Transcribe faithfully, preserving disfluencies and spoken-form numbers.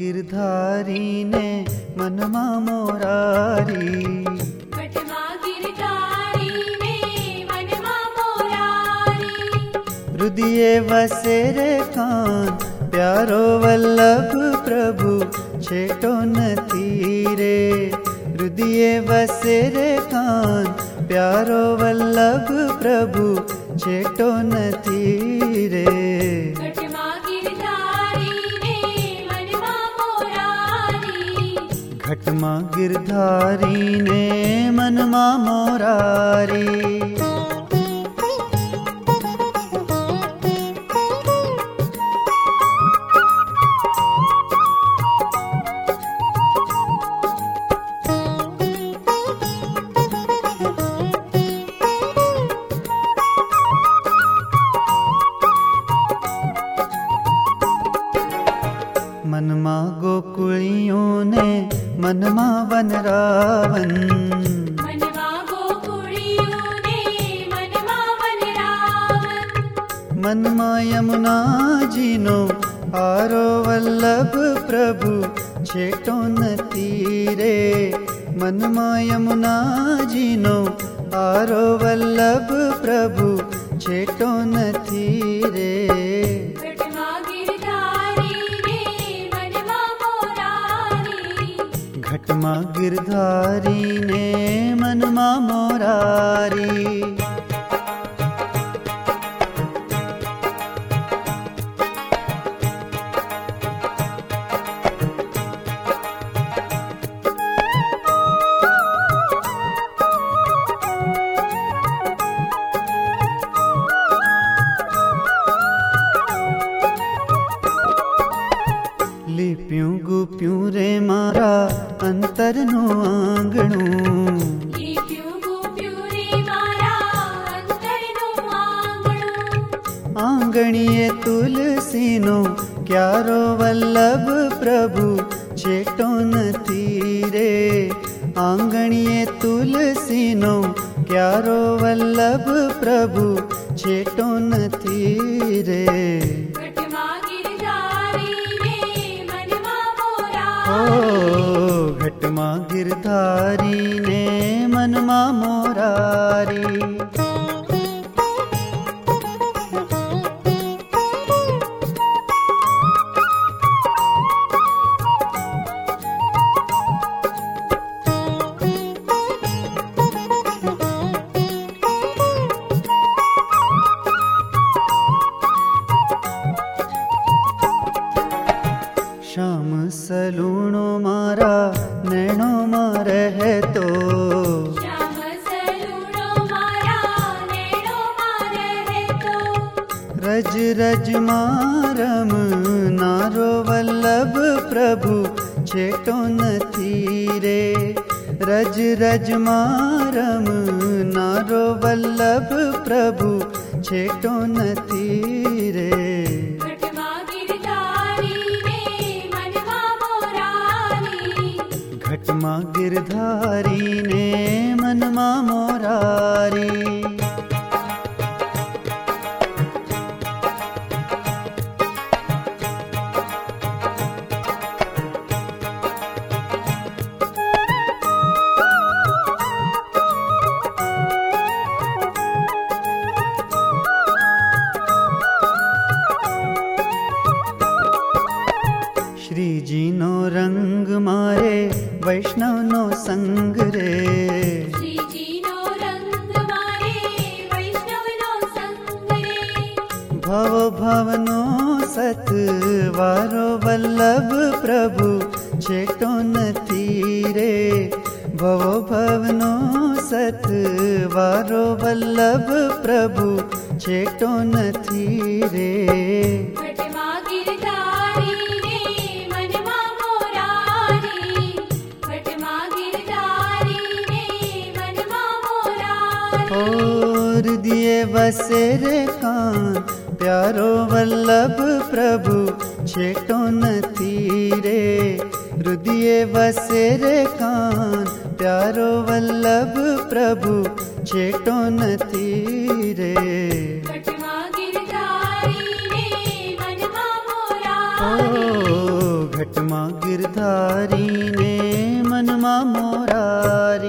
गिरधारी ने मनमा मोरारी, घटमा गिरधारी ने मनमा मोरारी। हृदय वसे रे कान प्यारो वल्लभ प्रभु छेटो न तीरे, हृदय वसे रे कान प्यारो वल्लभ प्रभु छेटो न तीरे। घटमा गिरधारी ने मनमा मोरारी, घटमा गिरधारी ने मनमा मोरारी। मनमा गोकुलियों ने मनमा वनरावन, मनमा गोकुलियों ने मनमा वनरावन। मनमा यमुना जीनो आरो वल्लभ प्रभु छेटो न तीरे, मनमा यमुना जीनो आरो वल्लभ प्रभु छेटो न तीरे। घटमा गिरधारी ने मनमा मोरारी, घटमा गिरधारी ने मनमा मोरारी। लिप्यूं गुप्यूं रे मारा अंतर नो आंगणू, लिप्यूं गुप्यूं रे मारा अंतर नो आंगणू। आंगणिये तुलसी नो क्यारो वल्लभ प्रभु छेटो न तीरे, आंगणिये तुलसी नो क्यारो वल्लभ प्रभु छेटो न तीरे। घटमा गिरधारी ने मनमा ओ मोरारी, घटमा गिरधारी ने मनमा मोरारी। श्याम सलूणो मारा नैणो मारे है तो, श्याम सलूणो मारा नैणो मारे है तो। रज रज मारम नारो वल्लभ प्रभु छेटो न तीरे, रज रज मारम नारो वल्लभ प्रभु छेटो न तीरे। घटमा गिरधारी ने मनमा मोरारी, घटमा गिरधारी ने मनमा मोरारी। श्री जी नो रंग मारे वैष्णव नो संग रे, श्री जी नो रंग मारे वैष्णव नो संग रे। भव भवनो सत वारो वल्लभ प्रभु छेटो न तीरे, भव भवनो सत वारो वल्लभ प्रभु छेटो न तीरे। घटमा गिरधारी ने मनमा मोरारी, घटमा गिरधारी ने मनमा मोरारी। और दिए बसे रे कान प्यारो वल्लभ प्रभु छेटो न तीरे, हृदय बसे रे कान प्यारो वल्लभ प्रभु छेटो न तीरे। घटमा गिरधारी ने मनमा मोरारी, ओ घटमा गिरधारी ने मनमा मोरारी।